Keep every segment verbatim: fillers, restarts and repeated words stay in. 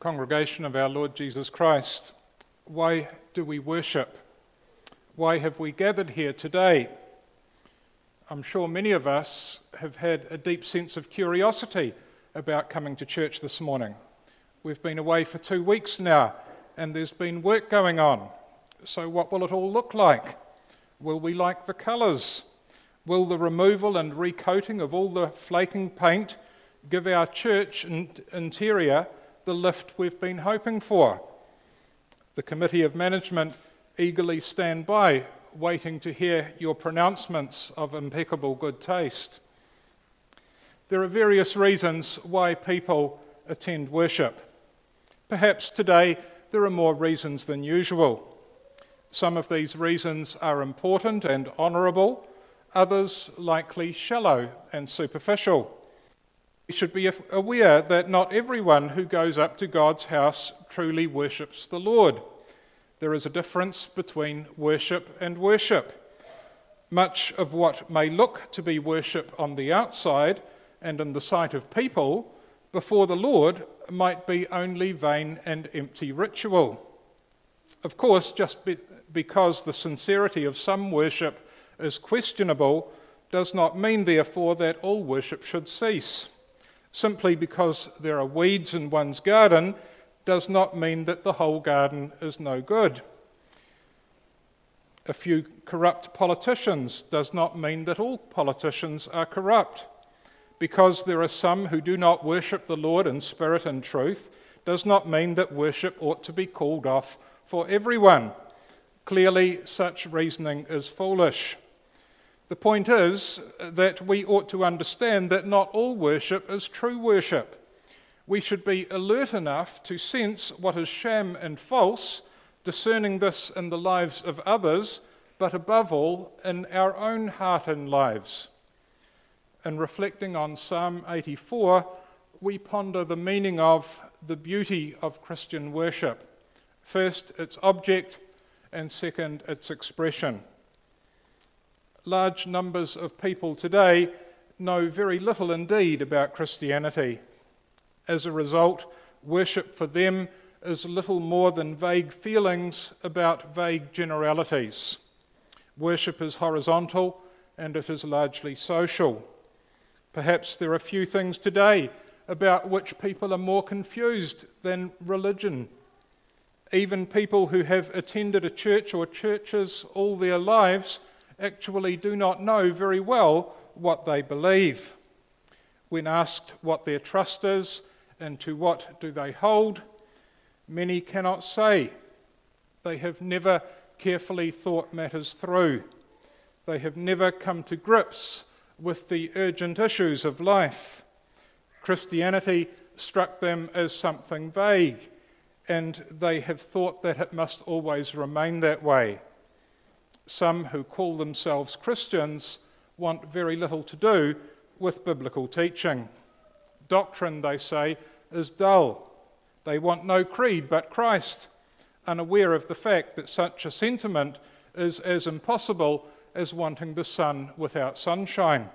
Congregation of our Lord Jesus Christ, why do we worship? Why have we gathered here today? I'm sure many of us have had a deep sense of curiosity about coming to church this morning. We've been away for two weeks now, and there's been work going on. So what will it all look like? Will we like the colours? Will the removal and recoating of all the flaking paint give our church interior the lift we've been hoping for? The Committee of Management eagerly stand by, waiting to hear your pronouncements of impeccable good taste. There are various reasons why people attend worship. Perhaps today there are more reasons than usual. Some of these reasons are important and honourable, others likely shallow and superficial. We should be aware that not everyone who goes up to God's house truly worships the Lord. There is a difference between worship and worship. Much of what may look to be worship on the outside and in the sight of people before the Lord might be only vain and empty ritual. Of course, just be- because the sincerity of some worship is questionable does not mean, therefore, that all worship should cease. Simply because there are weeds in one's garden does not mean that the whole garden is no good. A few corrupt politicians does not mean that all politicians are corrupt. Because there are some who do not worship the Lord in spirit and truth does not mean that worship ought to be called off for everyone. Clearly, such reasoning is foolish. The point is that we ought to understand that not all worship is true worship. We should be alert enough to sense what is sham and false, discerning this in the lives of others, but above all, in our own heart and lives. In reflecting on Psalm eighty-four, we ponder the meaning of the beauty of Christian worship. First, its object, and second, its expression. Large numbers of people today know very little indeed about Christianity. As a result, worship for them is little more than vague feelings about vague generalities. Worship is horizontal and it is largely social. Perhaps there are few things today about which people are more confused than religion. Even people who have attended a church or churches all their lives actually do not know very well what they believe. When asked what their trust is and to what do they hold, many cannot say. They have never carefully thought matters through. They have never come to grips with the urgent issues of life. Christianity struck them as something vague, and they have thought that it must always remain that way. Some who call themselves Christians want very little to do with biblical teaching. Doctrine, they say, is dull. They want no creed but Christ, unaware of the fact that such a sentiment is as impossible as wanting the sun without sunshine.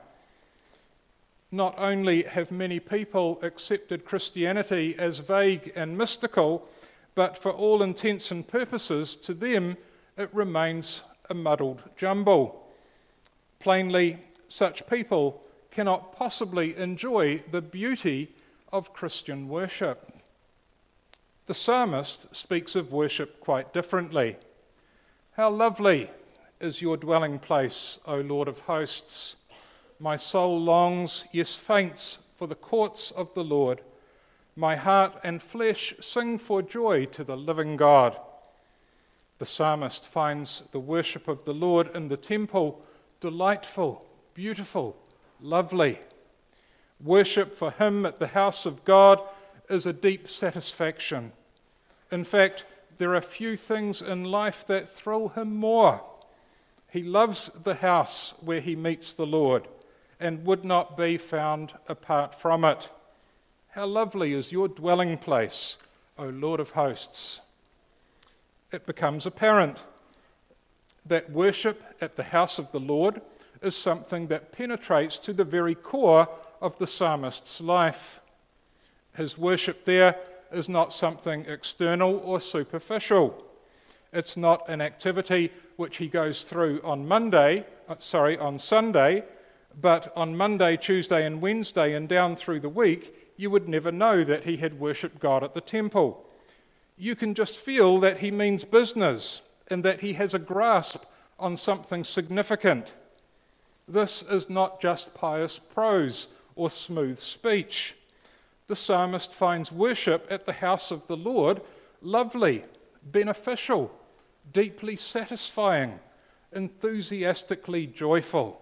Not only have many people accepted Christianity as vague and mystical, but for all intents and purposes, to them it remains a muddled jumble. Plainly, such people cannot possibly enjoy the beauty of Christian worship. The psalmist speaks of worship quite differently. How lovely is your dwelling place, O Lord of hosts. My soul longs, yes faints, for the courts of the Lord. My heart and flesh sing for joy to the living God. The psalmist finds the worship of the Lord in the temple delightful, beautiful, lovely. Worship for him at the house of God is a deep satisfaction. In fact, there are few things in life that thrill him more. He loves the house where he meets the Lord and would not be found apart from it. How lovely is your dwelling place, O Lord of hosts. It becomes apparent that worship at the house of the Lord is something that penetrates to the very core of the psalmist's life. His worship there is not something external or superficial. It's not an activity which he goes through on Monday, uh, sorry, on Sunday, but on Monday, Tuesday and Wednesday and down through the week, you would never know that he had worshipped God at the temple. You can just feel that he means business and that he has a grasp on something significant. This is not just pious prose or smooth speech. The psalmist finds worship at the house of the Lord lovely, beneficial, deeply satisfying, enthusiastically joyful.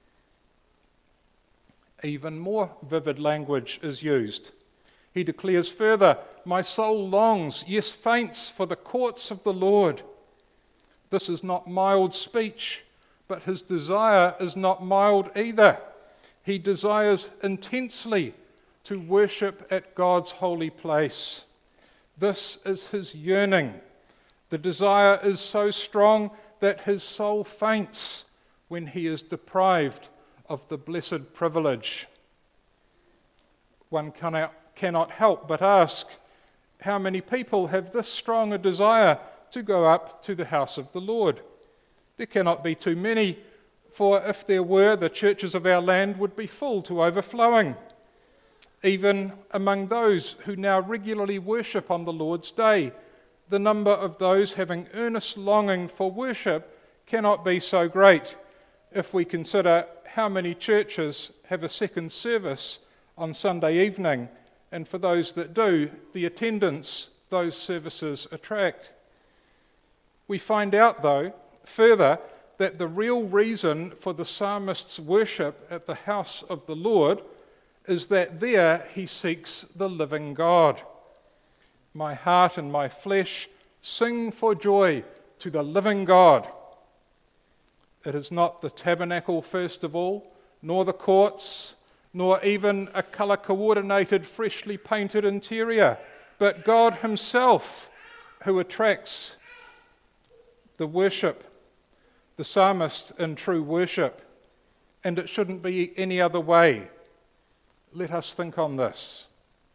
Even more vivid language is used. He declares further, "My soul longs, yes, faints for the courts of the Lord." This is not mild speech, but his desire is not mild either. He desires intensely to worship at God's holy place. This is his yearning. The desire is so strong that his soul faints when he is deprived of the blessed privilege. One cannot, cannot help but ask, how many people have this strong a desire to go up to the house of the Lord? There cannot be too many, for if there were, the churches of our land would be full to overflowing. Even among those who now regularly worship on the Lord's Day, the number of those having earnest longing for worship cannot be so great if we consider how many churches have a second service on Sunday evening, and for those that do, the attendance those services attract. We find out, though, further, that the real reason for the psalmist's worship at the house of the Lord is that there he seeks the living God. My heart and my flesh sing for joy to the living God. It is not the tabernacle, first of all, nor the courts, nor even a colour-coordinated, freshly painted interior, but God himself who attracts the worship, the psalmist in true worship, and it shouldn't be any other way. Let us think on this.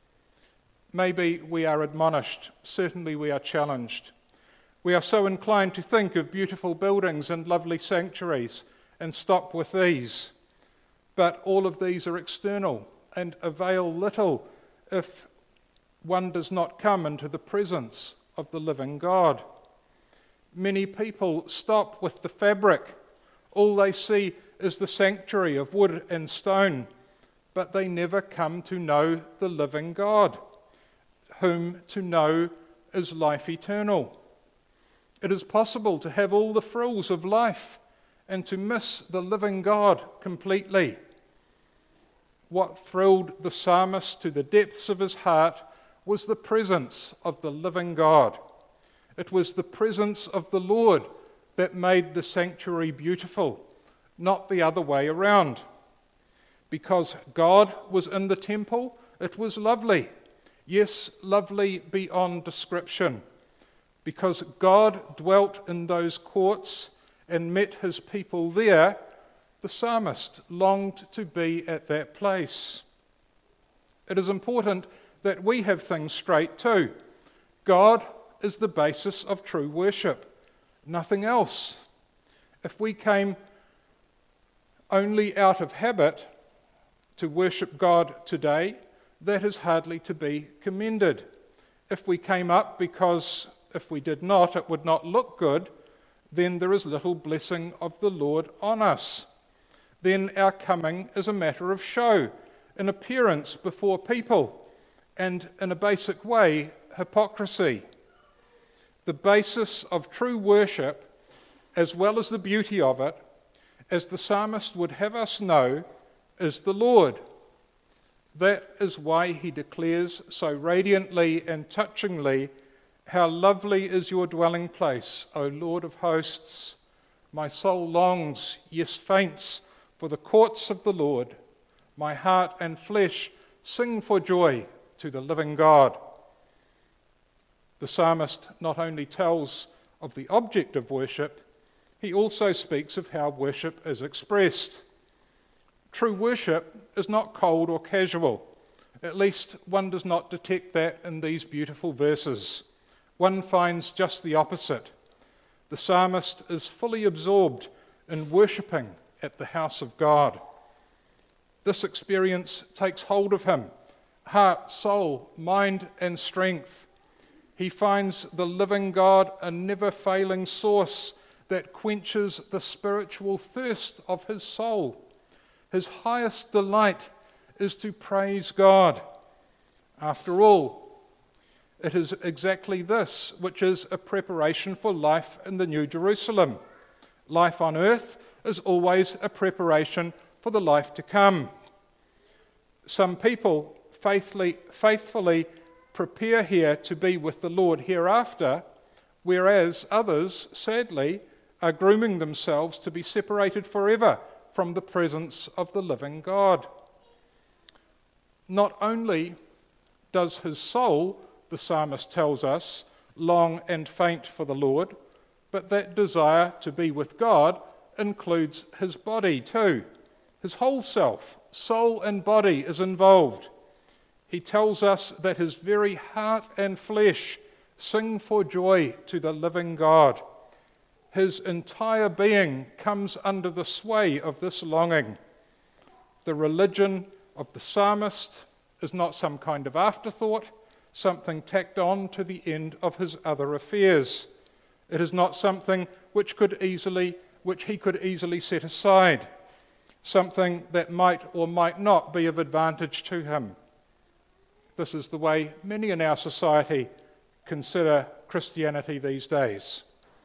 Maybe we are admonished, certainly we are challenged. We are so inclined to think of beautiful buildings and lovely sanctuaries and stop with these. But all of these are external and avail little if one does not come into the presence of the living God. Many people stop with the fabric. All they see is the sanctuary of wood and stone, but they never come to know the living God, whom to know is life eternal. It is possible to have all the frills of life and to miss the living God completely. What thrilled the psalmist to the depths of his heart was the presence of the living God. It was the presence of the Lord that made the sanctuary beautiful, not the other way around. Because God was in the temple, it was lovely. Yes, lovely beyond description. Because God dwelt in those courts and met his people there, the psalmist longed to be at that place. It is important that we have things straight too. God is the basis of true worship, nothing else. If we came only out of habit to worship God today, that is hardly to be commended. If we came up because if we did not, it would not look good, then there is little blessing of the Lord on us. Then our coming is a matter of show, an appearance before people, and in a basic way, hypocrisy. The basis of true worship, as well as the beauty of it, as the psalmist would have us know, is the Lord. That is why he declares so radiantly and touchingly, "How lovely is your dwelling place, O Lord of hosts! My soul longs, yes, faints, for the courts of the Lord. My heart and flesh sing for joy to the living God." The psalmist not only tells of the object of worship, he also speaks of how worship is expressed. True worship is not cold or casual. At least one does not detect that in these beautiful verses. One finds just the opposite. The psalmist is fully absorbed in worshipping at the house of God. This experience takes hold of him, heart, soul, mind, and strength. He finds the living God a never-failing source that quenches the spiritual thirst of his soul. His highest delight is to praise God. After all, it is exactly this which is a preparation for life in the New Jerusalem. Life on earth is always a preparation for the life to come. Some people faithfully, faithfully prepare here to be with the Lord hereafter, whereas others, sadly, are grooming themselves to be separated forever from the presence of the living God. Not only does his soul, the psalmist tells us, long and faint for the Lord, but that desire to be with God includes his body too. His whole self, soul and body, is involved. He tells us that his very heart and flesh sing for joy to the living God. His entire being comes under the sway of this longing. The religion of the psalmist is not some kind of afterthought, something tacked on to the end of his other affairs. It is not something which could easily, which he could easily set aside, something that might or might not be of advantage to him. This is the way many in our society consider Christianity these days.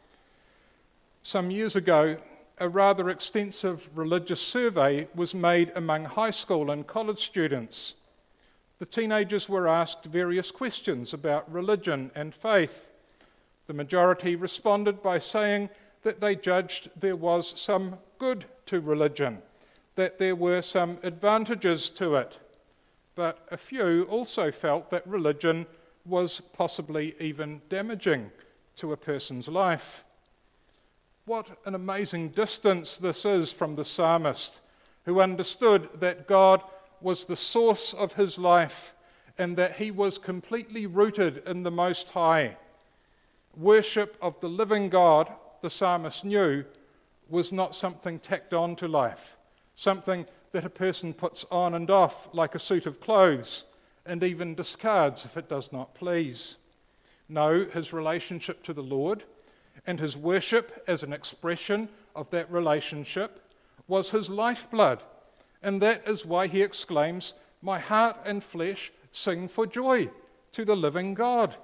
Some years ago, a rather extensive religious survey was made among high school and college students. The teenagers were asked various questions about religion and faith. The majority responded by saying that they judged there was some good to religion, that there were some advantages to it. But a few also felt that religion was possibly even damaging to a person's life. What an amazing distance this is from the psalmist, who understood that God was the source of his life and that he was completely rooted in the Most High. Worship of the living God, the psalmist knew, was not something tacked on to life, something that a person puts on and off like a suit of clothes and even discards if it does not please. No, his relationship to the Lord and his worship as an expression of that relationship was his lifeblood, and that is why he exclaims, "My heart and flesh sing for joy to the living God."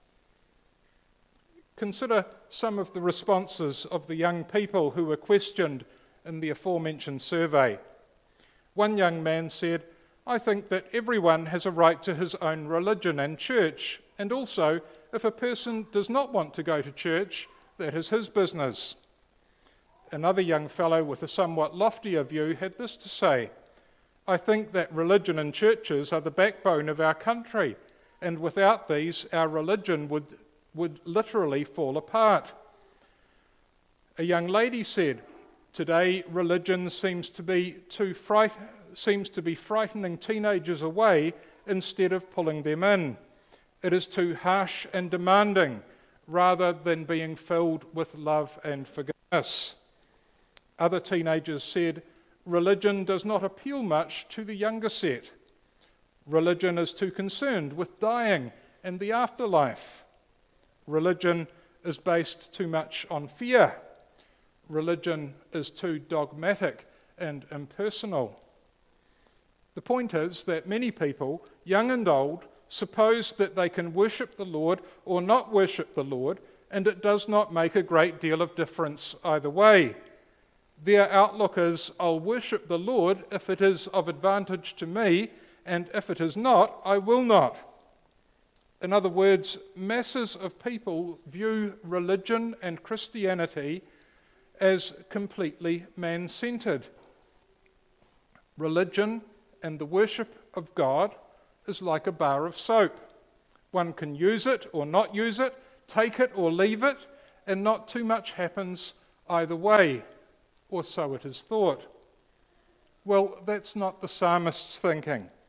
Consider some of the responses of the young people who were questioned in the aforementioned survey. One young man said, "I think that everyone has a right to his own religion and church, and also, if a person does not want to go to church, that is his business." Another young fellow with a somewhat loftier view had this to say, "I think that religion and churches are the backbone of our country, and without these, our religion would, would literally fall apart." A young lady said, "Today, religion seems to be too fright- seems to be frightening teenagers away instead of pulling them in. It is too harsh and demanding, rather than being filled with love and forgiveness." Other teenagers said, "Religion does not appeal much to the younger set. Religion is too concerned with dying and the afterlife. Religion is based too much on fear. Religion is too dogmatic and impersonal." The point is that many people, young and old, suppose that they can worship the Lord or not worship the Lord, and it does not make a great deal of difference either way. Their outlook is, "I'll worship the Lord if it is of advantage to me, and if it is not, I will not." In other words, masses of people view religion and Christianity as completely man-centered. Religion and the worship of God is like a bar of soap. One can use it or not use it, take it or leave it, and not too much happens either way, or so it is thought. Well, that's not the psalmist's thinking.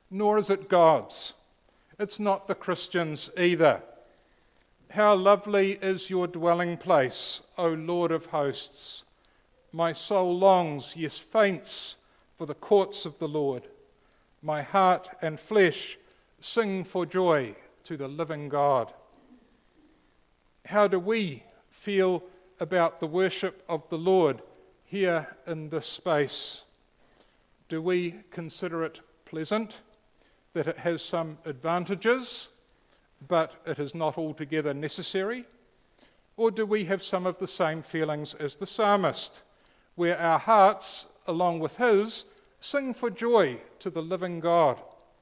nor is it God's. It's not the Christians either. How lovely is your dwelling place, O Lord of hosts. My soul longs, yes, faints, for the courts of the Lord. My heart and flesh sing for joy to the living God. How do we feel about the worship of the Lord here in this space? Do we consider it pleasant, that it has some advantages, but it is not altogether necessary? Or do we have some of the same feelings as the psalmist, where our hearts, along with his, sing for joy to the living God?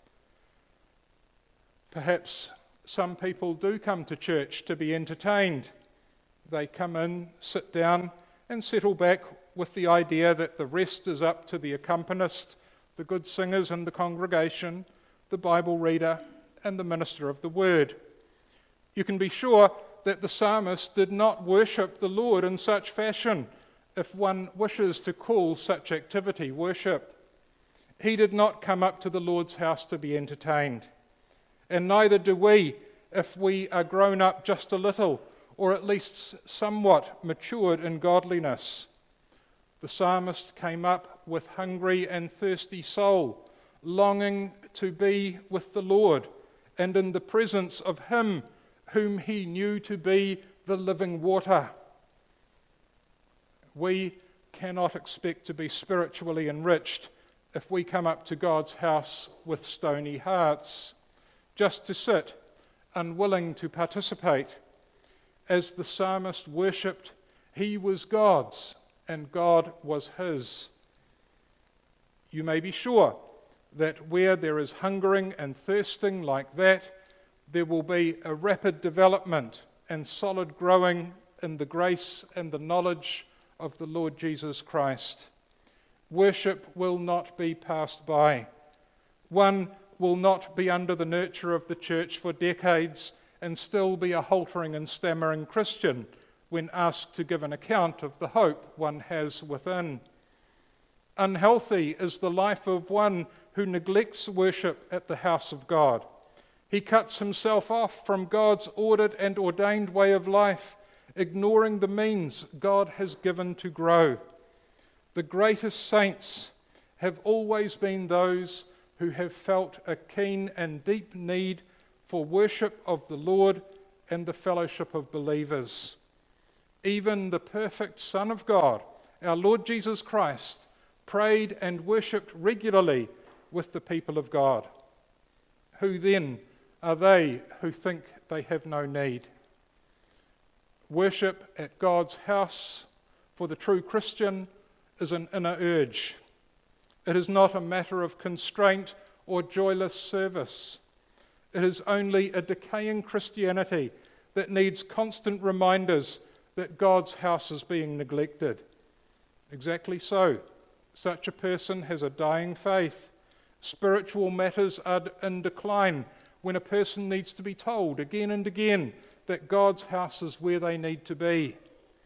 Perhaps some people do come to church to be entertained. They come in, sit down, and settle back with the idea that the rest is up to the accompanist, the good singers in the congregation, the Bible reader, and the minister of the word. You can be sure that the psalmist did not worship the Lord in such fashion, if one wishes to call such activity worship. He did not come up to the Lord's house to be entertained. And neither do we, if we are grown up just a little, or at least somewhat matured in godliness. The psalmist came up with hungry and thirsty soul, longing to be with the Lord, and in the presence of him whom he knew to be the living water. We cannot expect to be spiritually enriched if we come up to God's house with stony hearts, just to sit, unwilling to participate. As the psalmist worshipped, he was God's, and God was his. You may be sure that where there is hungering and thirsting like that, there will be a rapid development and solid growing in the grace and the knowledge of the Lord Jesus Christ. Worship will not be passed by. One will not be under the nurture of the church for decades and still be a haltering and stammering Christian when asked to give an account of the hope one has within. Unhealthy is the life of one who neglects worship at the house of God. He cuts himself off from God's ordered and ordained way of life, ignoring the means God has given to grow. The greatest saints have always been those who have felt a keen and deep need for worship of the Lord and the fellowship of believers. Even the perfect Son of God, our Lord Jesus Christ, prayed and worshipped regularly with the people of God. Who then are they who think they have no need? Worship at God's house for the true Christian is an inner urge. It is not a matter of constraint or joyless service. It is only a decaying Christianity that needs constant reminders that God's house is being neglected. Exactly so. Such a person has a dying faith. Spiritual matters are in decline when a person needs to be told again and again that God's house is where they need to be.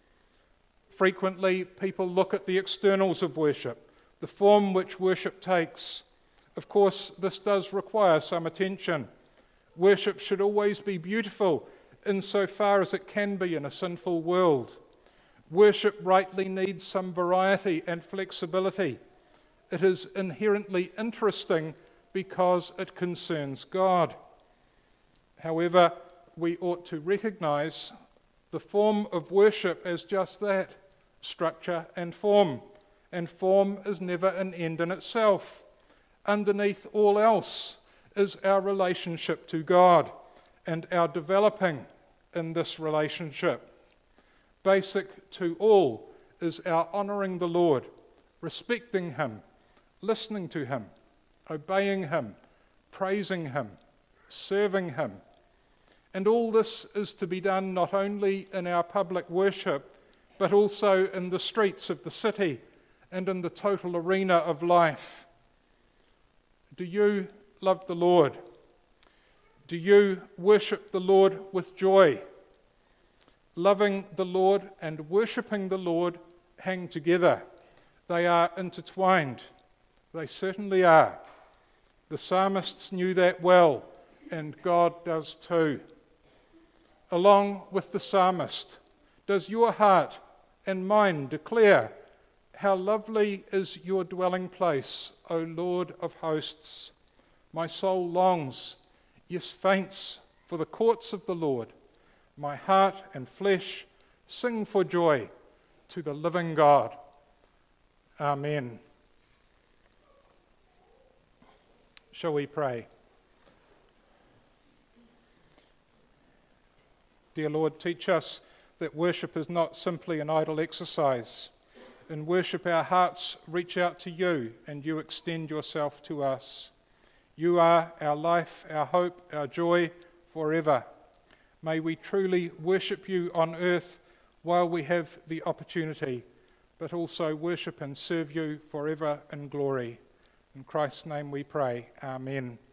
Frequently, people look at the externals of worship, the form which worship takes. Of course, this does require some attention. Worship should always be beautiful insofar as it can be in a sinful world. Worship rightly needs some variety and flexibility. It is inherently interesting because it concerns God. However, we ought to recognize the form of worship as just that, structure and form. And form is never an end in itself. Underneath all else is our relationship to God and our developing in this relationship. Basic to all is our honouring the Lord, respecting Him, listening to Him, obeying Him, praising Him, serving Him. And all this is to be done not only in our public worship, but also in the streets of the city and in the total arena of life. Do you love the Lord? Do you worship the Lord with joy? Loving the Lord and worshipping the Lord hang together. They are intertwined. They certainly are. The psalmists knew that well, and God does too. Along with the psalmist, does your heart and mine declare, "How lovely is your dwelling place, O Lord of hosts? My soul longs, yes faints, for the courts of the Lord. My heart and flesh sing for joy to the living God." Amen. Shall we pray? Dear Lord, teach us that worship is not simply an idle exercise. In worship, our hearts reach out to you, and you extend yourself to us. You are our life, our hope, our joy forever. May we truly worship you on earth while we have the opportunity, but also worship and serve you forever in glory. In Christ's name we pray. Amen.